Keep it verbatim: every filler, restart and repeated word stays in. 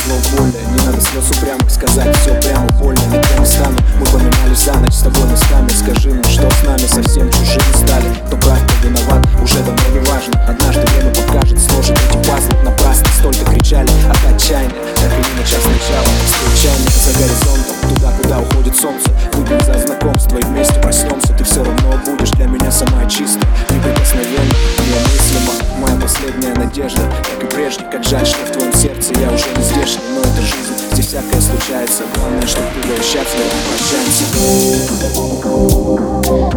зло больно. Не надо слез упрямых, сказать все прямо больно. Не прямо стану, мы поменялись за ночь с тобой местами. Скажи мне, что с нами совсем чужими стали. Кто прав, кто виноват, уже давно не важно. Однажды время покажет, сложит эти пазлы. Напрасно столько кричали от отчаяния, как и на час начала. Встречаемся за горизонтом, туда, куда уходит солнце. Выпьем за знакомство и вместе проснемся. Ты все равно будешь для меня самая чистая, неприкосновенная, неомыслима, моя последняя надежда. Как и прежде, как жаль, что в твоем сердце я уже не здешний. Но это жизнь, здесь всякое случается. Главное, чтобы ты был счастлив. Прощаемся.